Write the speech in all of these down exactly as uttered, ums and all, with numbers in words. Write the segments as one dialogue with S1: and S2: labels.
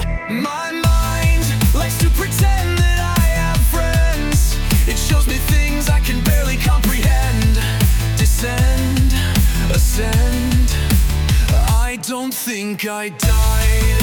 S1: My mind likes to pretend that I have friends. It shows me things I can barely comprehend. Descend, ascend, I don't think I died.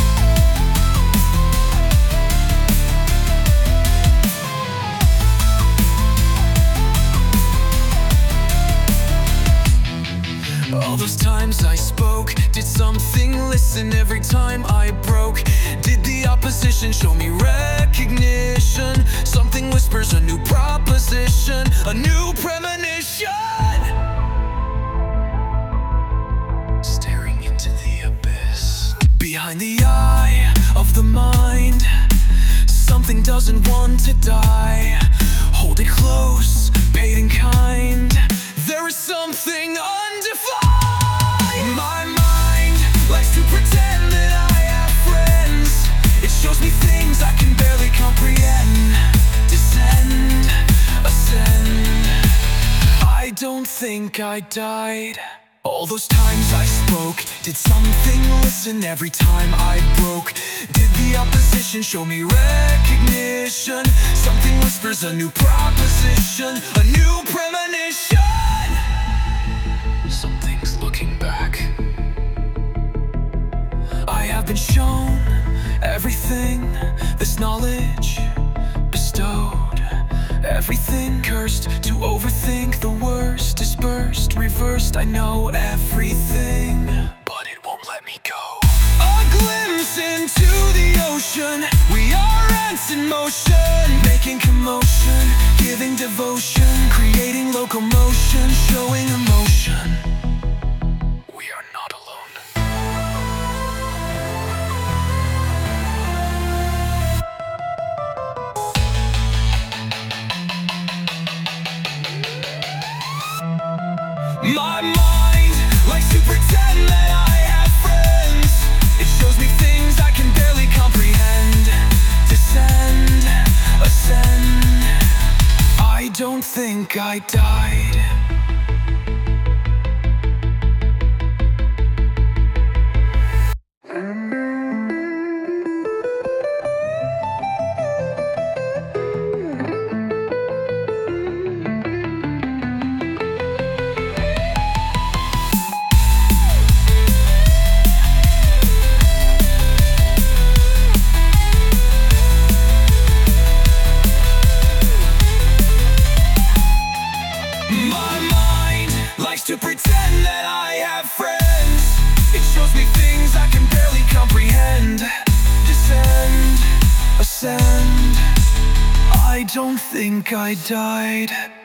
S1: All those times I spoke, did something listen every time I broke? Did the opposition show me recognition? Something whispers a new proposition, a new premonition. Staring into the abyss. Behind the eye of the mind, something doesn't want to die. Hold it close, paid in kind. There is something undefined. My mind likes to pretend that I have friends. It shows me things I can barely comprehend. Descend, ascend, I don't think I died. All those times I spoke, did something listen every time I broke? Did the opposition show me recognition? Something whispers a new proposition, a new premonition. Something's looking back. I have been shown everything, this knowledge bestowed. Everything cursed to overthink. The worst dispersed, reversed. I know everything, but it won't let me go. A glimpse into the ocean. We are ants in motion, making commotion, giving devotion, creating locomotion, showing emotion. We are not alone. My mind likes to pretend that I have friends. It shows me things I can barely comprehend. Descend, ascend, I don't think I died. My mind likes to pretend that I have friends. It shows me things I can barely comprehend. Descend, ascend, I don't think I died.